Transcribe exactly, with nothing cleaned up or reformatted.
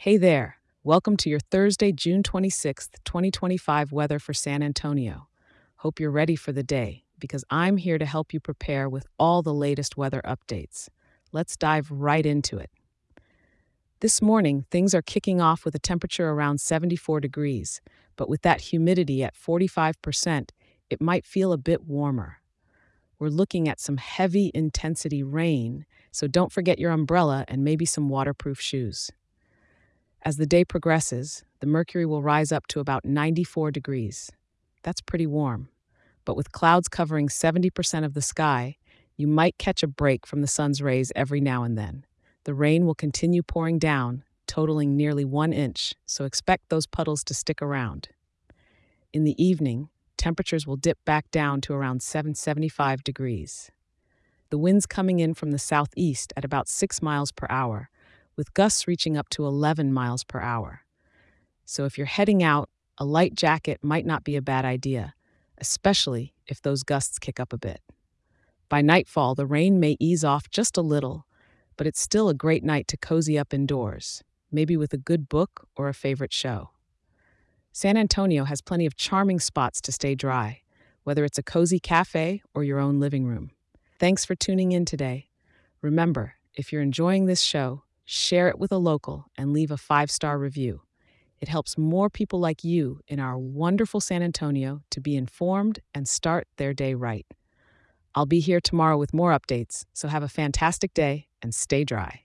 Hey there. Welcome to your Thursday, June twenty-sixth, twenty twenty-five weather for San Antonio. Hope you're ready for the day because I'm here to help you prepare with all the latest weather updates. Let's dive right into it. This morning, things are kicking off with a temperature around seventy-four degrees, but with that humidity at forty-five percent, it might feel a bit warmer. We're looking at some heavy intensity rain, so don't forget your umbrella and maybe some waterproof shoes. As the day progresses, the mercury will rise up to about ninety-four degrees. That's pretty warm. But with clouds covering seventy percent of the sky, you might catch a break from the sun's rays every now and then. The rain will continue pouring down, totaling nearly one inch, so expect those puddles to stick around. In the evening, temperatures will dip back down to around seven hundred seventy-five degrees. The wind's coming in from the southeast at about six miles per hour, with gusts reaching up to eleven miles per hour. So if you're heading out, a light jacket might not be a bad idea, especially if those gusts kick up a bit. By nightfall, the rain may ease off just a little, but it's still a great night to cozy up indoors, maybe with a good book or a favorite show. San Antonio has plenty of charming spots to stay dry, whether it's a cozy cafe or your own living room. Thanks for tuning in today. Remember, if you're enjoying this show, share it with a local and leave a five-star review. It helps more people like you in our wonderful San Antonio to be informed and start their day right. I'll be here tomorrow with more updates, so have a fantastic day and stay dry.